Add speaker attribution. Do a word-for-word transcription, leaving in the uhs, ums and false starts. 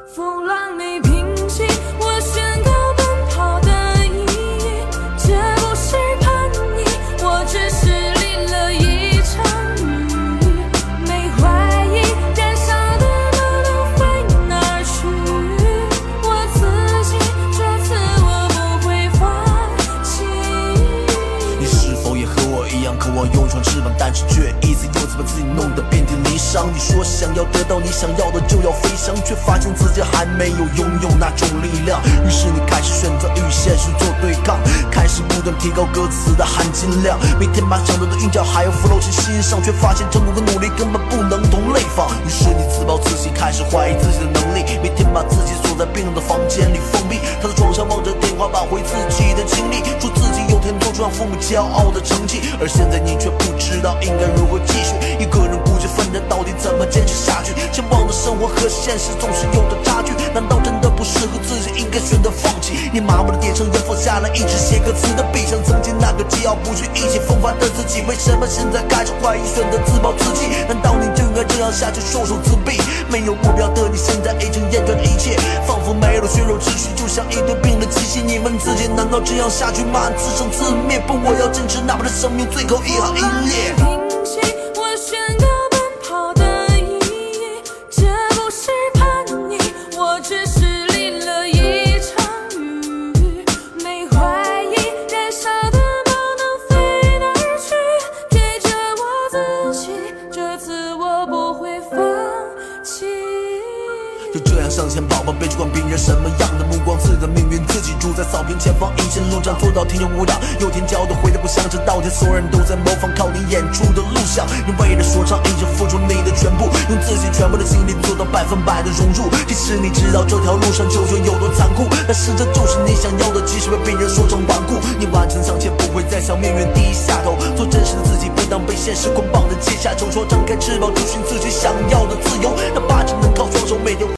Speaker 1: 风浪没平息，我宣告奔跑的意义，这不是叛逆，我只是淋了一场雨，没怀疑燃烧的梦都飞哪儿去，我自己这次我不会放弃。
Speaker 2: 你是否也和我一样渴望有一双翅膀，但是却一次又次把自己弄得遍体鳞伤？你说想要得到你想要的就要飞翔，却发现自己还没有拥有那种力量。于是你开始选择与现实做对抗，开始不断提高歌词的含金量，每天把想到的韵脚还有 flow 去欣赏，却发现成功和努力根本不能同类放。于是你自暴自弃，开始怀疑自己的能力，每天把自己锁在冰冷的房间里封闭，躺在床上望着天花板回自己的经历，说自己有天做出让父母骄傲的成绩。而现在你却不知道应该如何继续，一个人孤军奋战到底怎么坚持下去？向往的生活和现实总是有着差距，难道真的不适合自己，应该选择放弃？你麻木的点上烟，放下了一支写歌词的笔，像曾经那个桀骜不驯、意气风发的自己。为什么现在开始怀疑，选择自暴自弃？难道你就应该这样下去，袖手自毙？没有目标的你现在已经厌倦了一切，仿佛没了血肉之躯，就像一堆冰的机器。你问自己，难道这样下去吗？自生自灭？不，我要坚持，哪怕是生命最后一行一列。
Speaker 1: 平息，我宣告奔跑的意义，这不是叛逆，我只是淋了一场雨，没怀疑燃烧的梦能飞哪儿去，给着我自己，这次我不会放弃。
Speaker 2: 就这样向前跑吧，别去管别人什么样的目光，自己的命运自己主宰，扫平前方一线路障，做到天有舞蹈，有天骄傲的回来不想这道天所有人都在模仿靠你演出的录像，你为了说唱已经付出你的全部，用自己全部的精力做到百分百的融入。即使你知道这条路上究竟有多残酷，但是这就是你想要的，即使被别人说成顽固，你顽强向前，不会再向命运低下头，做真实的自己，不当被现实捆绑的阶下囚，说张开翅膀，追寻自己想要的自由。那